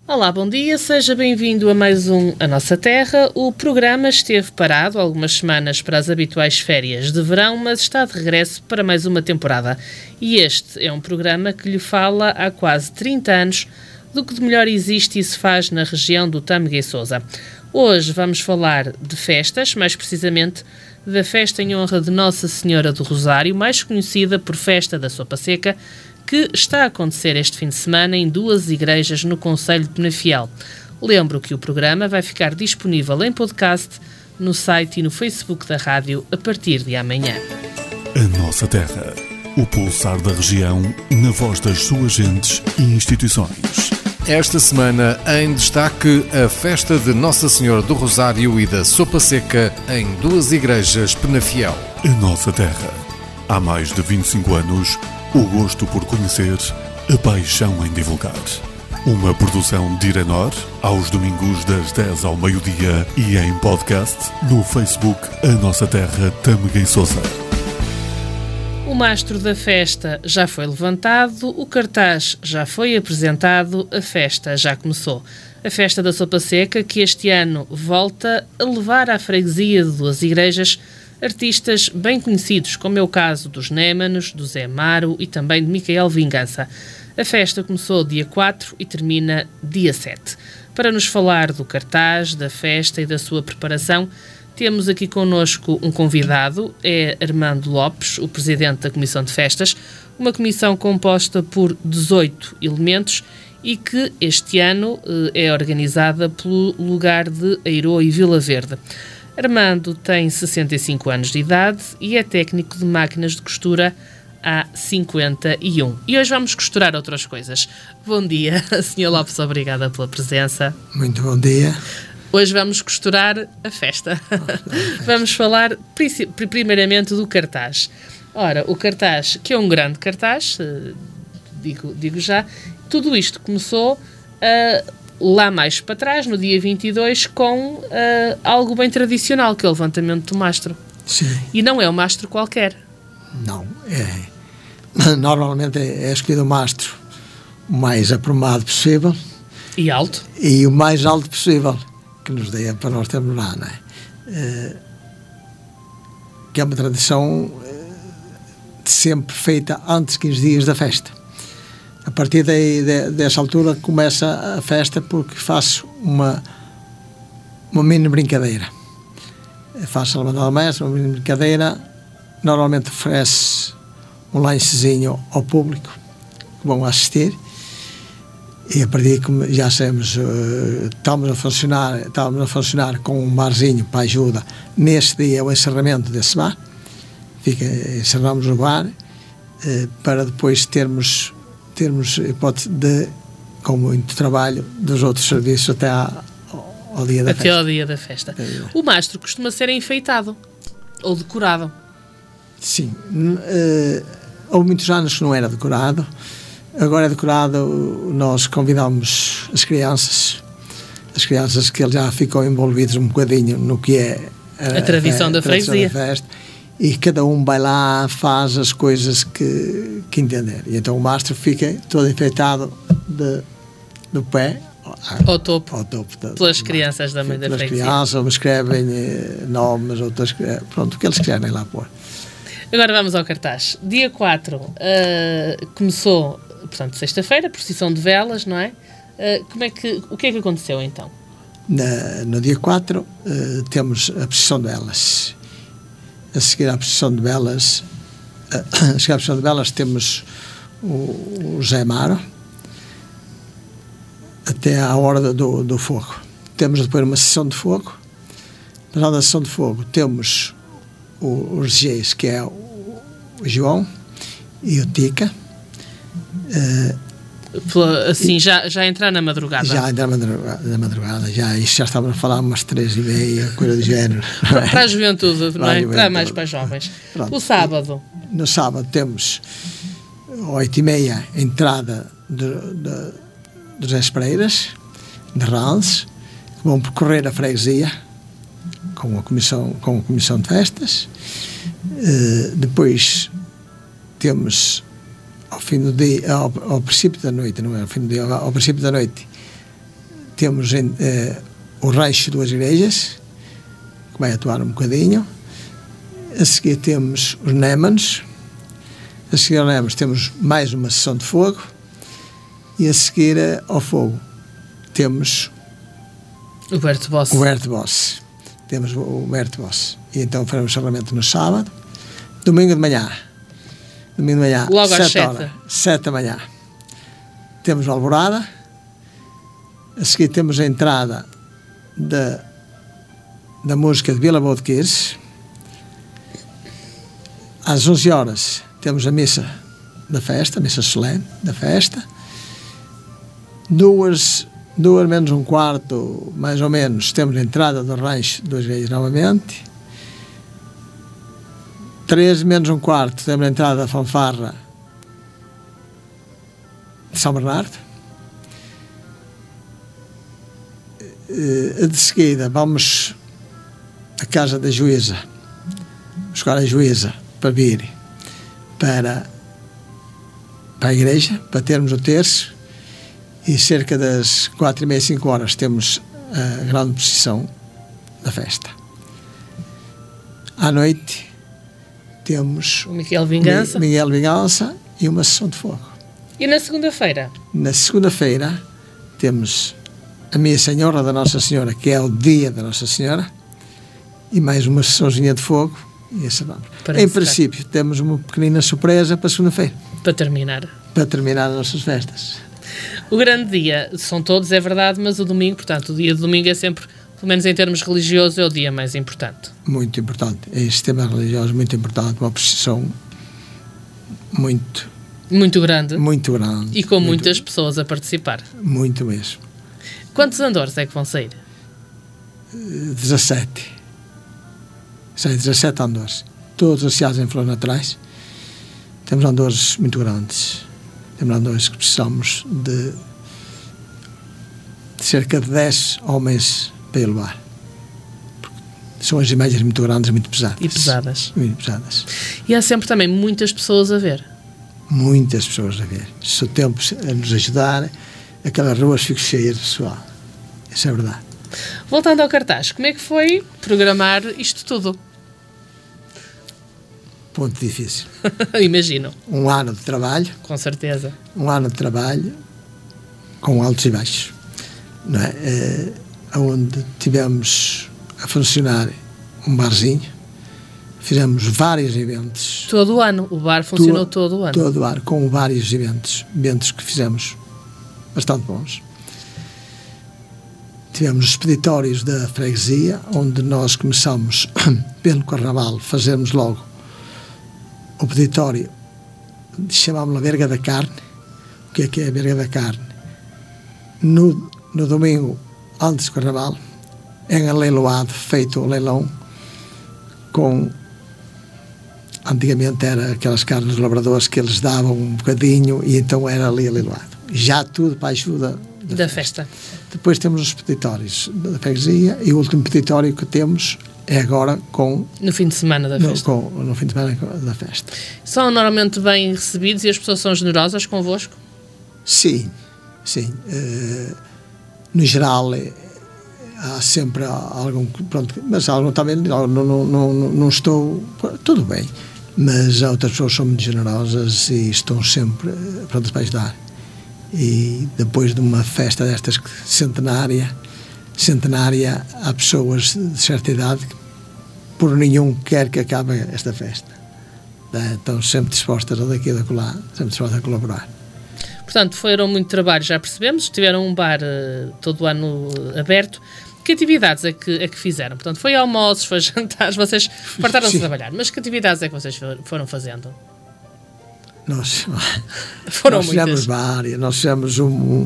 Olá, bom dia, seja bem-vindo a mais um A Nossa Terra. O programa esteve parado algumas semanas para as habituais férias de verão, mas está de regresso para mais uma temporada. E este é um programa que lhe fala há quase 30 anos do que de melhor existe e se faz na região do Tâmega e Sousa. Hoje vamos falar de festas, mais precisamente da festa em honra de Nossa Senhora do Rosário, mais conhecida por Festa da Sopa Seca, que está a acontecer este fim de semana em duas igrejas no concelho de Penafiel. Lembro que o programa vai ficar disponível em podcast, no site e no Facebook da rádio a partir de amanhã. A Nossa Terra, o pulsar da região, na voz das suas gentes e instituições. Esta semana, em destaque, a festa de Nossa Senhora do Rosário e da Sopa Seca em duas igrejas Penafiel. A Nossa Terra. Há mais de 25 anos, o gosto por conhecer, a paixão em divulgar. Uma produção de Irenor, aos domingos das 10 ao meio-dia e em podcast no Facebook A Nossa Terra Tâmega e Sousa. O mastro da festa já foi levantado, o cartaz já foi apresentado, a festa já começou. A festa da Sopa Seca, que este ano volta a levar à freguesia de duas igrejas artistas bem conhecidos, como é o caso dos Némanos, do Zé Amaro e também de Micael Vingança. A festa começou dia 4 e termina dia 7. Para nos falar do cartaz, da festa e da sua preparação, temos aqui connosco um convidado, é Armando Lopes, o presidente da Comissão de Festas, uma comissão composta por 18 elementos e que este ano é organizada pelo lugar de Eirô e Vila Verde. Armando tem 65 anos de idade e é técnico de máquinas de costura há 51. E hoje vamos costurar outras coisas. Bom dia, Sr. Lopes, obrigada pela presença. Muito bom dia. Hoje vamos costurar a festa. Vamos falar primeiramente do cartaz. Ora, o cartaz, que é um grande cartaz, digo já, tudo isto começou lá mais para trás, no dia 22, com algo bem tradicional, que é o levantamento do mastro. Sim. E não é um mastro qualquer. Não, normalmente é escolhido o mastro o mais aprumado possível. E alto. E o mais alto possível, que nos dê para nós termos lá, não é? Que é uma tradição sempre feita antes de 15 dias da festa. A partir dessa altura começa a festa, porque faço uma mini brincadeira. Faço a levantada da mesa, uma mini brincadeira. Normalmente oferece um lanchezinho ao público que vão assistir. E a partir que já sabemos, estamos a funcionar com um barzinho para ajuda. Nesse dia é o encerramento desse bar. Encerramos o bar para depois termos hipótese de, com muito trabalho, dos outros serviços até ao dia da festa. Até ao dia da festa. O mastro costuma ser enfeitado ou decorado. Sim. Houve muitos anos que não era decorado. Agora é decorado. Nós convidamos as crianças que eles já ficam envolvidos um bocadinho no que é a tradição da freguesia. E cada um vai lá, faz as coisas que entender. E então o mastro fica todo enfeitado do pé ao topo pelas crianças da mãe da freguesia. Pelas crianças, uns escrevem nomes, outros pronto, o que eles quiserem lá pôr. Agora vamos ao cartaz. Dia 4 começou, portanto, sexta-feira, procissão de velas, não é? O que é que aconteceu então? No dia 4 temos a procissão de velas. A seguir à procissão de velas, temos o Zé Amaro até à hora do fogo. Temos depois uma sessão de fogo. Na da sessão de fogo temos os DJs, que é o João e o Tica. Assim, já entrar na madrugada. Já entrar na madrugada. Isto já estávamos a falar umas 3h30, coisa do género. Para a juventude, não é? Para mais para os jovens. Pronto. O sábado? No sábado temos 8h30 a entrada dos Espreiras, de Rances, que vão percorrer a freguesia com a comissão de festas. Depois temos ao fim do dia, ao princípio da noite, não é? Ao fim do dia, ao princípio da noite, temos o rancho de Duas Igrejas, que vai atuar um bocadinho. A seguir temos os Némanos. A seguir ao Némanos temos mais uma sessão de fogo. E a seguir ao fogo temos o Berto Boss. Temos o Berto Boss. E então faremos encerramento no sábado. Domingo de manhã. Logo às 7 da manhã. Temos a alvorada. A seguir temos a entrada da música de Vila Boa de Quires. Às 11 horas temos a missa da festa, a missa solene da festa. 2 menos um quarto, mais ou menos, temos a entrada do rancho de Duas Igrejas novamente. 3 menos um quarto, temos a entrada da fanfarra de São Bernardo. De seguida vamos à casa da juíza, buscar a juíza para vir para a igreja, para termos o terço, e cerca das 4h30, 5 horas temos a grande procissão da festa. À noite temos o Miguel Vingança e uma sessão de fogo. E na segunda-feira? Na segunda-feira temos a Missa em honra da Nossa Senhora, que é o dia da Nossa Senhora, e mais uma sessãozinha de fogo, e encerramos. Em princípio, temos uma pequenina surpresa para segunda-feira. Para terminar as nossas festas. O grande dia são todos, é verdade, mas o domingo, portanto, o dia de domingo é sempre, pelo menos em termos religiosos, é o dia mais importante. Muito importante. É este tema religioso muito importante, uma procissão muito grande. E com muitas pessoas a participar. Muito mesmo. Quantos andores é que vão sair? 17. Saem 17 andores. Todos associados em flores naturais. Temos andores muito grandes. Temos andores que precisamos de cerca de 10 homens para ir levar. São as imagens muito grandes, muito pesadas. E pesadas. Muito pesadas. E há sempre também muitas pessoas a ver. Muitas pessoas a ver. Se o tempo a nos ajudar, aquelas ruas ficam cheias de pessoal. Isso é verdade. Voltando ao cartaz, como é que foi programar isto tudo? Ponto difícil. Imagino. Um ano de trabalho. Com certeza. Um ano de trabalho com altos e baixos. Não é? Onde tivemos a funcionar um barzinho. Fizemos vários eventos. Todo o ano. O bar funcionou todo o ano. Todo o ano, com vários eventos. Eventos que fizemos bastante bons. Tivemos os expeditórios da freguesia, onde nós começamos, pelo Carnaval, fazermos logo o peditório, chamámos-la Verga da Carne. O que é a Verga da Carne? No domingo, antes do Carnaval, é leiloado, feito o leilão com... Antigamente era aquelas carnes dos labradores que eles davam um bocadinho e então era ali leiloado. Já tudo para a ajuda da festa. Depois temos os peditórios da freguesia e o último peditório que temos é agora no fim de semana da festa. No fim de semana da festa. São normalmente bem recebidos e as pessoas são generosas convosco? Sim. No geral, há sempre algum... Pronto, mas algum também não estou... Tudo bem. Mas outras pessoas são muito generosas e estão sempre prontas para ajudar. E depois de uma festa destas centenária, há pessoas de certa idade que por nenhum quer que acabe esta festa. Estão sempre dispostas a daqui e da lá, sempre dispostas a colaborar. Portanto, foram muito trabalho, já percebemos, tiveram um bar todo o ano aberto. Que atividades é que fizeram? Portanto, foi almoços, foi jantares, vocês fartaram-se a trabalhar, mas que atividades é que vocês foram fazendo? Nós fizemos várias. Nós fizemos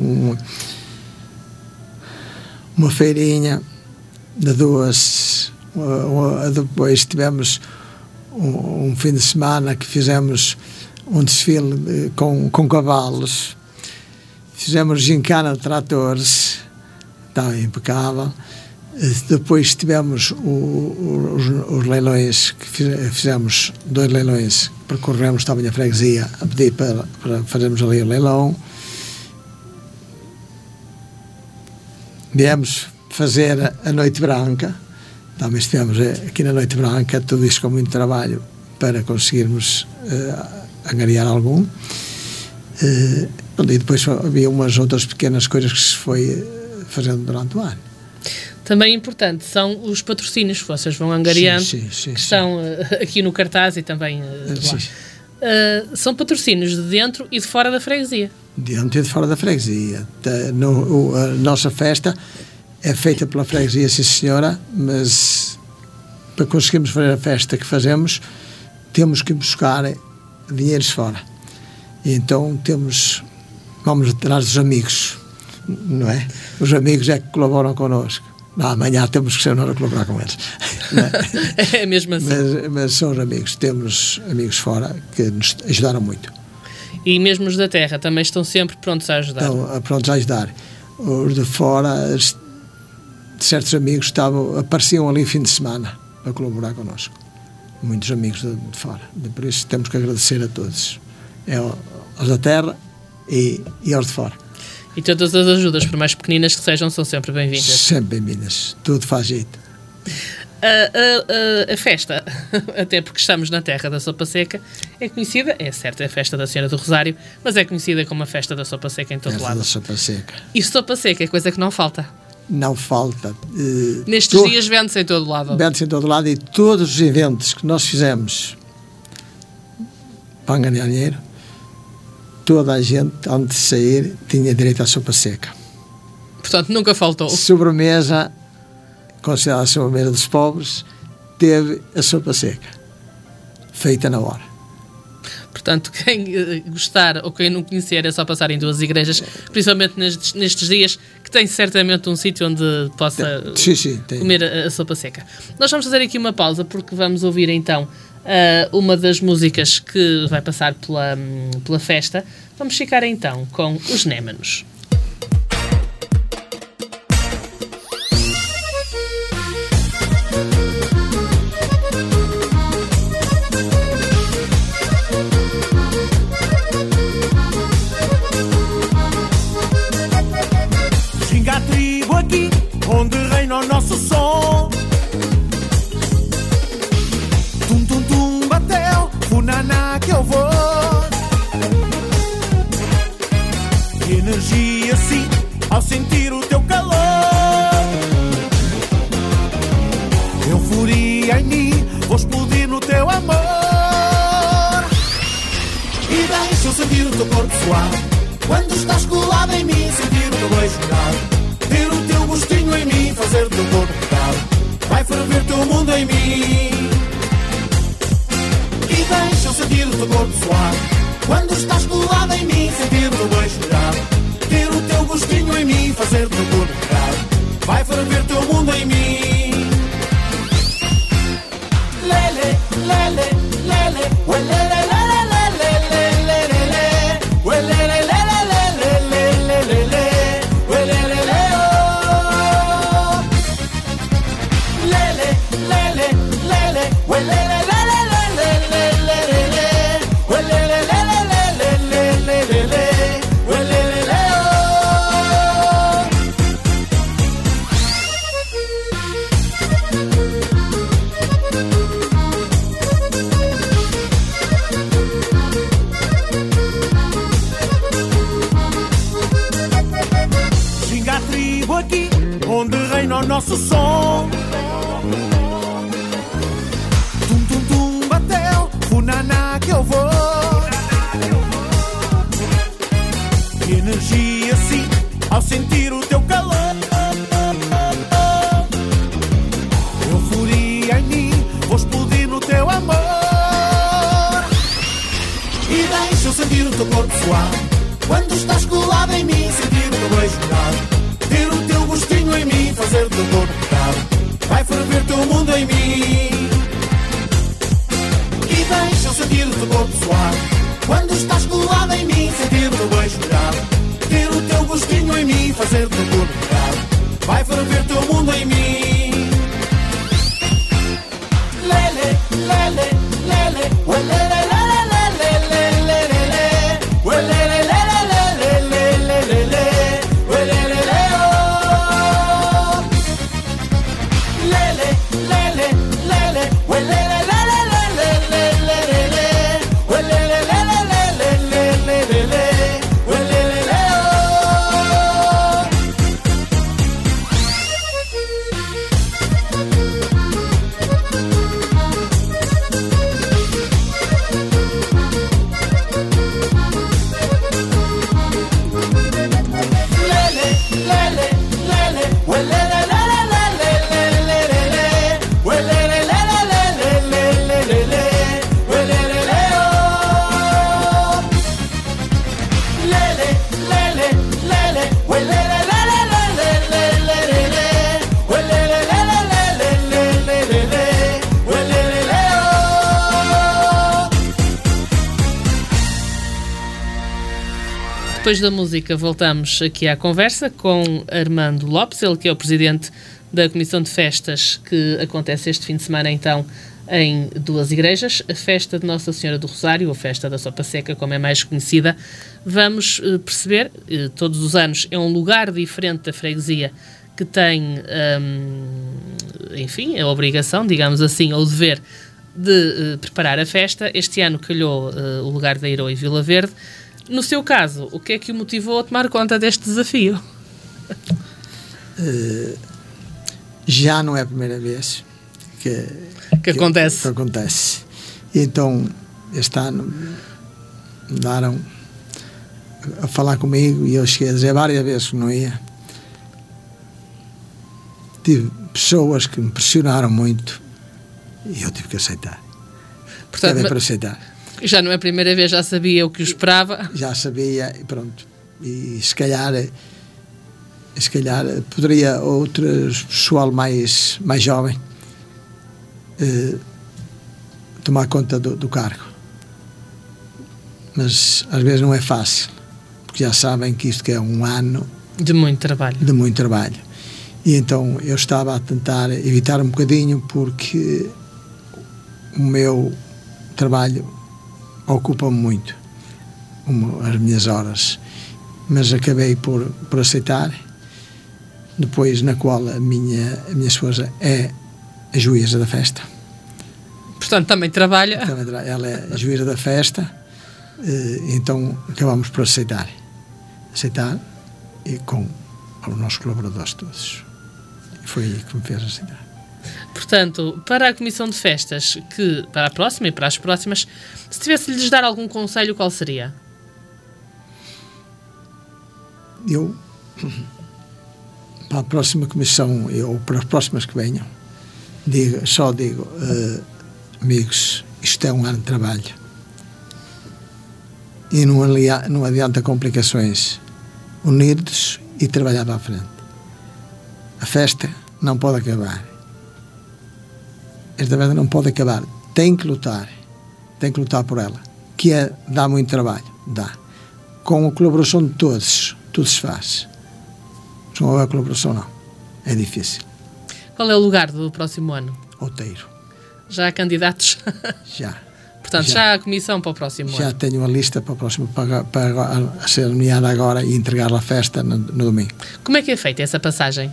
uma feirinha de 2. Depois tivemos um fim de semana que fizemos um desfile com cavalos. Fizemos gincana de tratores, estava impecável. Depois tivemos os leilões, que fizemos 2 leilões, percorremos também a freguesia a pedir para fazermos ali o leilão. Viemos fazer a Noite Branca, também estivemos aqui na Noite Branca, tudo isso com muito trabalho para conseguirmos angariar algum. E depois havia umas outras pequenas coisas que se foi fazendo durante o ano. Também importante são os patrocínios que vocês vão angariando, sim, que estão aqui no cartaz e também lá. São patrocínios de dentro e de fora da freguesia. Dentro e de fora da freguesia. A nossa festa é feita pela freguesia, sim senhora, mas para conseguirmos fazer a festa que fazemos, temos que buscar dinheiros fora. E então vamos atrás dos amigos, não é? Os amigos é que colaboram connosco. Amanhã temos que ser nós a colaborar com eles. É mesmo assim. Mas são os amigos. Temos amigos fora que nos ajudaram muito. E mesmo os da terra também estão sempre prontos a ajudar. Estão prontos a ajudar. Os de fora, certos amigos apareciam ali fim de semana para colaborar connosco. Muitos amigos de fora. Por isso temos que agradecer a todos. Aos da terra e aos de fora. E todas as ajudas, por mais pequeninas que sejam, são sempre bem-vindas. Sempre bem-vindas. Tudo faz jeito. A festa, até porque estamos na terra da Sopa Seca, é conhecida, é certo, é a festa da Senhora do Rosário, mas é conhecida como a festa da Sopa Seca em todo lado. Da Sopa Seca. E Sopa Seca é coisa que não falta. Não falta. Nestes dias vende-se em todo lado. Vende-se em todo lado e todos os eventos que nós fizemos para ganhar dinheiro, toda a gente, antes de sair, tinha direito à sopa seca. Portanto, nunca faltou. Sobremesa, considerada a sobremesa dos pobres, teve a sopa seca, feita na hora. Portanto, quem gostar ou quem não conhecer é só passar em duas igrejas, principalmente nestes dias, que tem certamente um sítio onde possa comer a sopa seca. Nós vamos fazer aqui uma pausa porque vamos ouvir então uma das músicas que vai passar pela festa. Vamos ficar então com os Némanos. Xinga a tribo aqui, onde reina o nosso som. Tum, tum, tum, bateu, funaná que eu vou. Que energia sim, ao sentir o teu calor. Euforia em mim, vou explodir no teu amor. E deixa eu sentir o teu corpo suar. Quando estás colado em mim, sentir o teu beijo molhado. Ter o teu gostinho em mim, fazer o teu corpo pegar. Vai ferver teu mundo em mim. E deixa eu sentir o teu corpo suar. Quando estás colado em mim, sentir o teu beijo molhado. Ter o teu gostinho em mim, fazer o teu corpo pegar. Vai ferver teu mundo em mim. Lele, lele, lele, lele, lele, lele, lele, lele, lele, lele. Xinga a tribo aqui, onde reina o nosso som. Tum, tum, tum, bateu, funaná que eu vou. Que energia sim, ao sentir o teu calor. Euforia em mim, vou explodir no teu amor. E deixa eu sentir o teu corpo suar. Quando estás colado em mim, sentir o teu beijo molhado. Ter o teu gostinho em mim, fazer o teu corpo pegar. Vai ferver teu mundo em mim. E deixa eu sentir o teu corpo suar. Quando estás colado em mim, sentir o teu beijo molhado. Ter o teu gostinho em mim, fazer o teu corpo pegar. Vai ferver teu mundo em mim. Lele, lele, lele, lele, lele. Depois da música voltamos aqui à conversa com Armando Lopes, ele que é o presidente da Comissão de Festas, que acontece este fim de semana então em duas igrejas, a festa de Nossa Senhora do Rosário, a festa da Sopa Seca, como é mais conhecida. Vamos perceber, todos os anos é um lugar diferente da freguesia que tem, enfim, a obrigação, digamos assim, ou o dever de preparar a festa. Este ano calhou o lugar da Eiró e Vila Verde. No seu caso, o que é que o motivou a tomar conta deste desafio? Já não é a primeira vez que acontece. Então, este ano andaram a falar comigo e eu cheguei a dizer várias vezes que não ia. Tive pessoas que me pressionaram muito e eu tive que aceitar. Portanto, para aceitar. Já não é a primeira vez, já sabia o que o esperava. Já sabia e pronto. E se calhar poderia outro pessoal mais jovem tomar conta do cargo. Mas às vezes não é fácil, porque já sabem que isto que é um ano de muito trabalho. E então eu estava a tentar evitar um bocadinho, porque o meu trabalho ocupa-me muito as minhas horas, mas acabei por aceitar. Depois, na qual a minha esposa é a juíza da festa. Portanto, também trabalha. Ela é a juíza da festa, então acabamos por aceitar e com os nossos colaboradores todos. Foi aí que me fez aceitar. Portanto, para a Comissão de Festas, que para a próxima e para as próximas, se tivesse de lhes dar algum conselho, qual seria? Eu, para a próxima comissão, ou para as próximas que venham, digo, amigos, isto é um ano de trabalho e não adianta complicações. Unidos e trabalhar para a frente. A festa não pode acabar. Esta festa não pode acabar. Tem que lutar por ela, que dá muito trabalho, dá. Com a colaboração de todos, tudo se faz. Se não houver colaboração, não. É difícil. Qual é o lugar do próximo ano? Outeiro. Já há candidatos? Já. Portanto, já há comissão para o próximo ano? Já tenho uma lista para o próximo, para ser nomeada agora e entregar a festa no domingo. Como é que é feita essa passagem?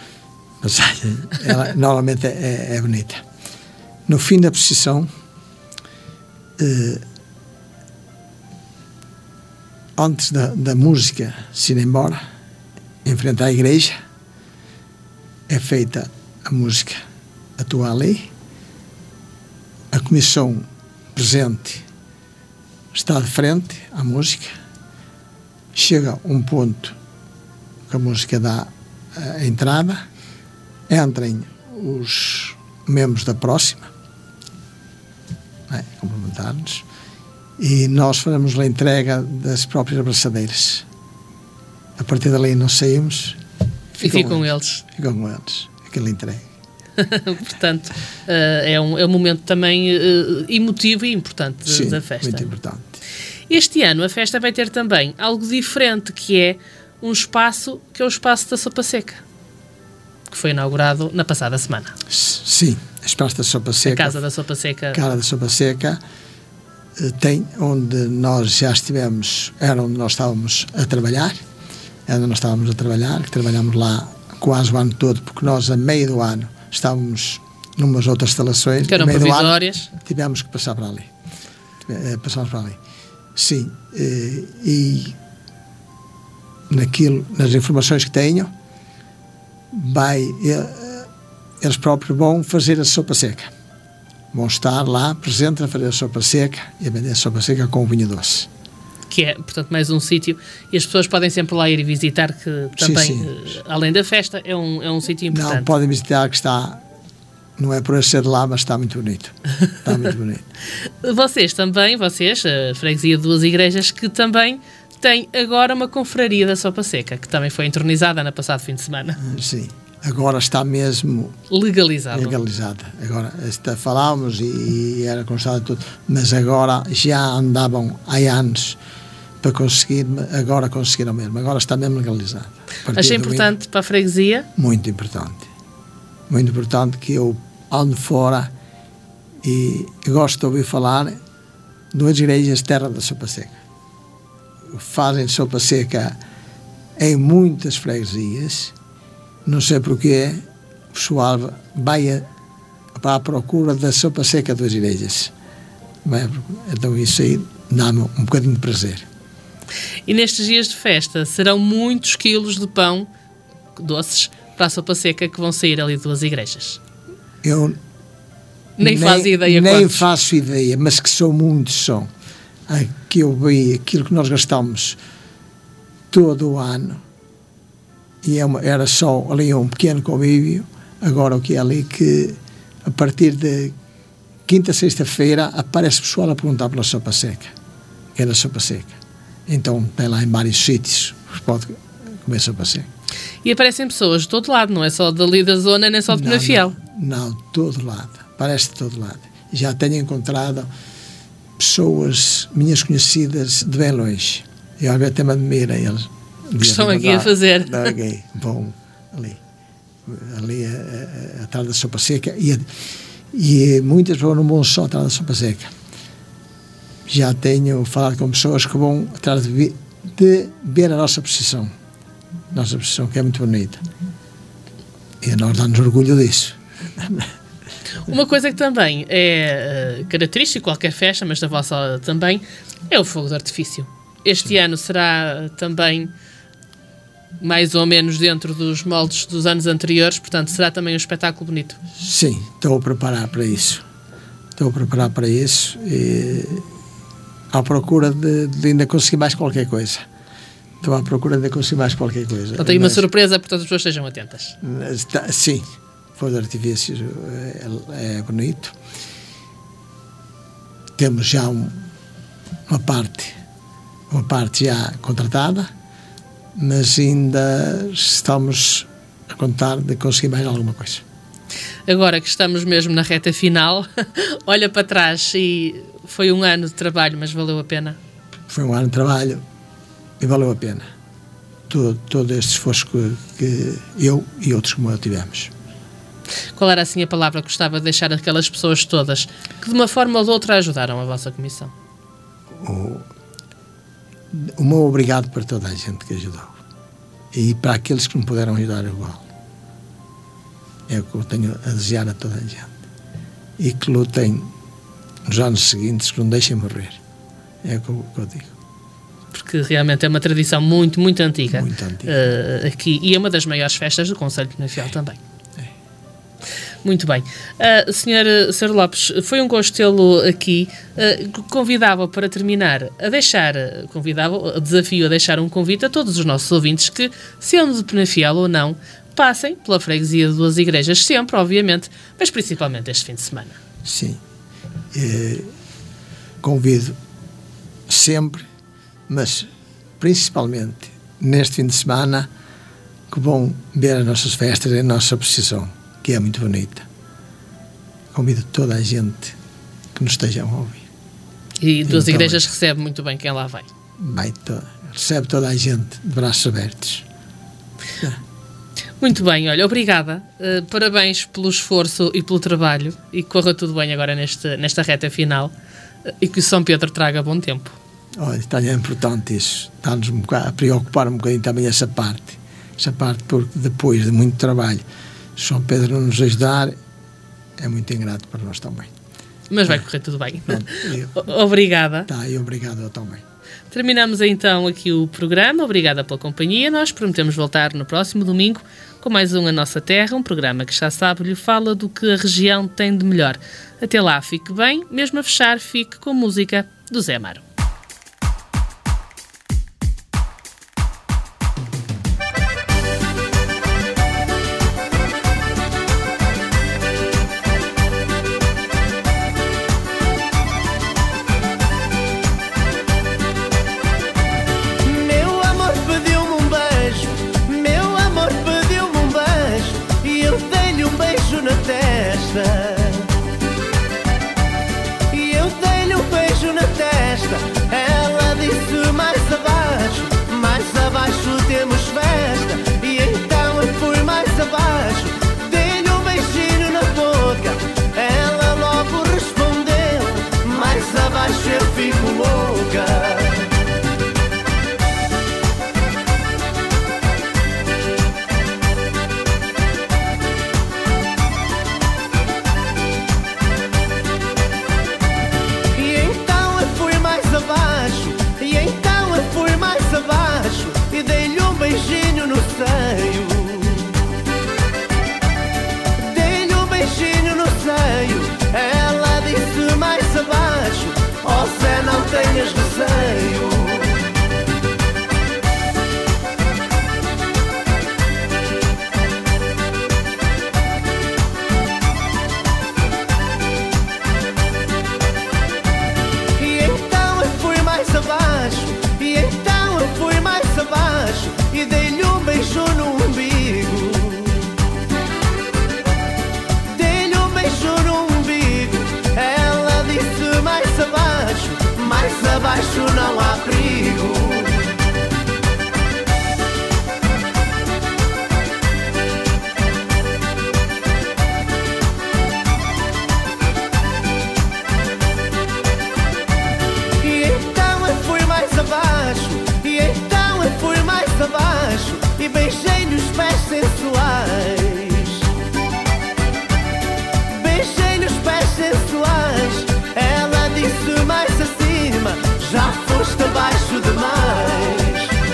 Ela normalmente é bonita. No fim da procissão, antes da música se ir embora, em frente à igreja, é feita a música A Tua Lei. A comissão presente está de frente à música. Chega um ponto que a música dá a entrada, entrem os membros da próxima, complementar-nos, e nós faremos a entrega das próprias abraçadeiras. A partir dali não saímos e ficam com eles. Ficam com eles, aquela entrega. Portanto, é um momento também emotivo e importante da festa. Muito importante. Este ano a festa vai ter também algo diferente, que é um espaço, que é o espaço da Sopa Seca, que foi inaugurado na passada semana. Sim, o espaço da Sopa Seca. A Casa da Sopa Seca. A Casa da Sopa Seca tem, onde nós já estivemos, era onde nós estávamos a trabalhar, que trabalhamos lá quase o ano todo, porque nós, a meio do ano, estávamos numas outras instalações. Que eram provisórias. Tivemos que passar para ali. Passámos para ali. Sim. E nas informações que tenho, eles próprios vão fazer a sopa seca. Vão estar lá presentes a fazer a sopa seca e a vender a sopa seca com o vinho doce. Que é, portanto, mais um sítio, e as pessoas podem sempre lá ir visitar, que também, sim. Além da festa, é um sítio importante. Não, podem visitar, que está, não é por ser de lá, mas está muito bonito. Está muito bonito. Vocês, a freguesia de duas igrejas, que também tem agora uma confraria da Sopa Seca, que também foi entronizada no passado fim de semana. Sim, agora está mesmo legalizada. Agora, falávamos e era constado tudo, mas agora já andavam há anos para agora conseguiram mesmo. Agora está mesmo legalizado. Achei importante para a freguesia? Muito importante. Muito importante que eu ando fora e gosto de ouvir falar de duas igrejas terra da sopa seca. Fazem sopa seca em muitas freguesias. Não sei porquê, o pessoal vai para a procura da sopa seca das igrejas. Então isso aí dá-me um bocadinho de prazer. E nestes dias de festa serão muitos quilos de pão doces para a sopa seca que vão sair ali de duas igrejas. Eu nem faço ideia nem quantos. faço ideia, mas que são muitos, são. Aqui eu vi aquilo que nós gastamos todo o ano e era só ali um pequeno convívio. Agora o que é ali que a partir de quinta, sexta-feira aparece pessoal a perguntar pela sopa seca. Era sopa seca. Então tem lá em vários sítios que pode comer sopa seca. E aparecem pessoas de todo lado, não é só dali da zona, nem só de Penafiel. Não, de todo lado. Aparece de todo lado. Já tenho encontrado pessoas minhas conhecidas de bem longe. Eu às vezes até me admiro a eles. Estão aqui a fazer. Bom, ali atrás da sopa seca. E muitas pessoas não vão só atrás da sopa seca. Já tenho falado com pessoas que vão atrás de ver a nossa procissão. Nossa procissão, que é muito bonita. E a nós dá-nos orgulho disso. Uma coisa que também é característica de qualquer festa, mas da vossa também, é o fogo de artifício. Este ano será também mais ou menos dentro dos moldes dos anos anteriores, portanto será também um espetáculo bonito. Sim, estou a preparar para isso. E à procura de ainda conseguir mais qualquer coisa. Então tem uma surpresa, portanto as pessoas estejam atentas. Sim, fogo de artifício é bonito. Temos já uma parte já contratada, mas ainda estamos a contar de conseguir mais alguma coisa. Agora que estamos mesmo na reta final, olha para trás e foi um ano de trabalho, mas valeu a pena? Foi um ano de trabalho e valeu a pena. Todo este esforço que eu e outros como eu tivemos. Qual era assim a palavra que gostava de deixar aquelas pessoas todas que de uma forma ou de outra ajudaram a vossa comissão? O meu obrigado para toda a gente que ajudou. E para aqueles que não puderam ajudar igual. É o que eu tenho a desejar a toda a gente. E que lutem nos anos seguintes, que não deixem morrer. É o que eu digo. Porque realmente é uma tradição muito, muito antiga. Muito antiga. Aqui, e é uma das maiores festas do Concelho de Penafiel também. Muito bem. Sr. Lopes, foi um gosto tê-lo aqui. Convidava para terminar desafio a deixar um convite a todos os nossos ouvintes que, sendo de Penafiel ou não, passem pela freguesia de duas igrejas, sempre, obviamente, mas principalmente este fim de semana. Sim. Convido sempre, mas principalmente neste fim de semana, que vão ver as nossas festas e a nossa procissão, que é muito bonita. Convido toda a gente que nos esteja a ouvir. E duas igrejas recebe muito bem quem lá vai. Recebe toda a gente de braços abertos. Muito bem, olha, obrigada. Parabéns pelo esforço e pelo trabalho e que corra tudo bem agora nesta reta final e que o São Pedro traga bom tempo. Olha, é importante isso. Está-nos a preocupar um bocadinho também essa parte, porque depois de muito trabalho, São Pedro não nos ajudar, é muito ingrato para nós também. Mas vai correr tudo bem. Obrigada. E obrigado eu também. Terminamos então aqui o programa. Obrigada pela companhia. Nós prometemos voltar no próximo domingo com mais um A Nossa Terra, um programa que já sabe, lhe fala do que a região tem de melhor. Até lá, fique bem. Mesmo a fechar, fique com música do Zé Amaro. E eu dei-lhe um beijo na testa já foste abaixo demais.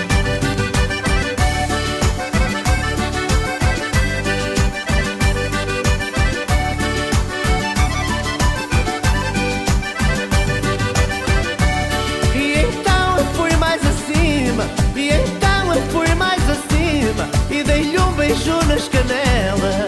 E então eu fui mais acima, e então eu fui mais acima, e dei-lhe um beijo nas canelas.